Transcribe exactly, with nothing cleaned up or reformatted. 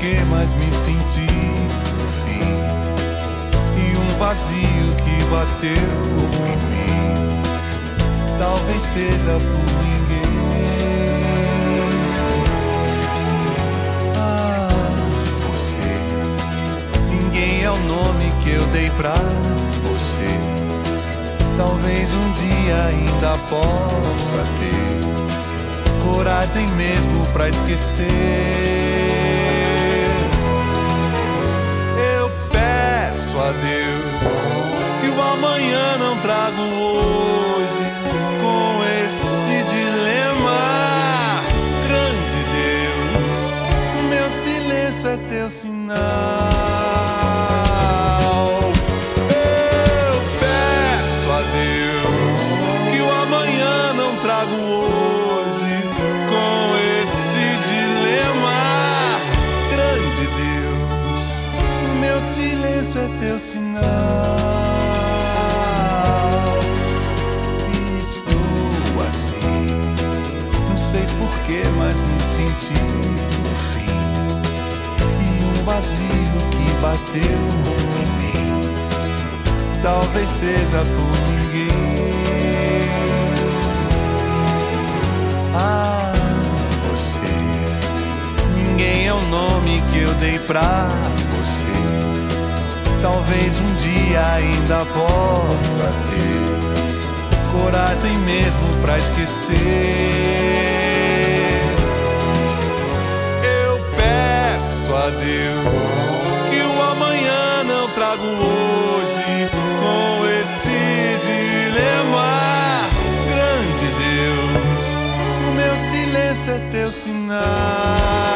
porquê, mas me senti no fim. E um vazio que bateu em mim, talvez seja por ninguém. Ah, você, ninguém é o nome que eu dei pra você. Talvez um dia ainda possa ter coragem mesmo pra esquecer. Eu peço a Deus que o amanhã não trago hoje com esse dilema. Grande Deus, meu silêncio é teu sinal. Eu peço a Deus que o amanhã não trago hoje com esse dilema. Grande Deus, meu silêncio é teu sinal. E estou assim, não sei porquê, mas me senti no fim. E um vazio que bateu em mim, talvez seja por ninguém. Ah, você, ninguém é o nome que eu dei pra você. Talvez um dia ainda possa ter coragem mesmo pra esquecer. Eu peço a Deus que o amanhã não trago hoje com esse dilema. Grande Deus, meu silêncio é teu sinal.